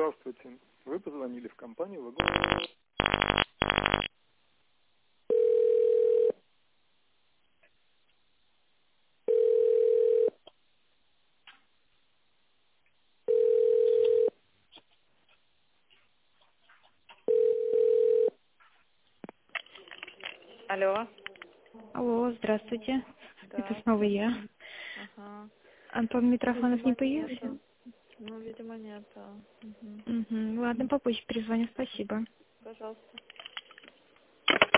Здравствуйте. Вы позвонили в компанию «Вагон». Алло. Алло, здравствуйте. Это Да. снова я. Ага. Антон Митрофанов не Видимо, появился? нету. Ну, видимо, нету. Угу. Угу. Ладно, попозже перезвоню, спасибо. Пожалуйста.